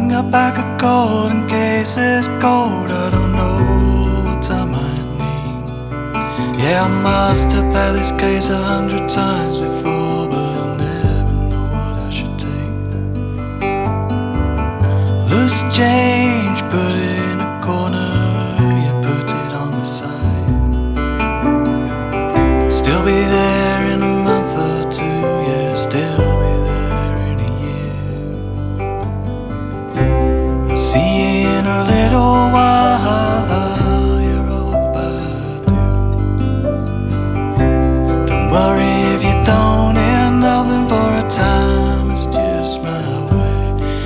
a bag of gold in case it's gold. I don't know what I might need. Yeah, I must have had this case 100 times before, but I'll never know what I should take. Loose change, put it in a corner, you put it on the side. Still be there in a month or two, yeah, still be there in a year. I'll see you in a little while, you're overdue. Don't worry if you don't hear nothing for a time, it's just my way.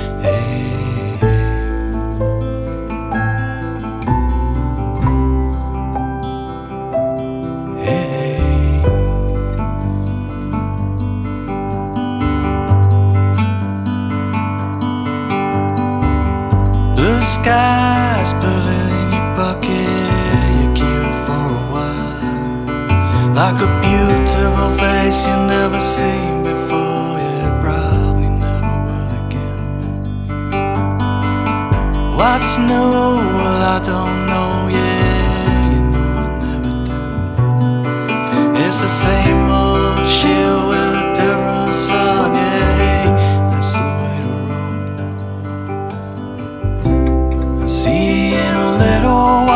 Blue skies pulling in your pocket, you keep it for a while. Like a beautiful face you never seen before, yeah, probably never will again. What's new? Well, I don't know, yeah, you know I never do. It's the same old shit with a different song, yeah, hey, that's the way to roll. See you in a little while.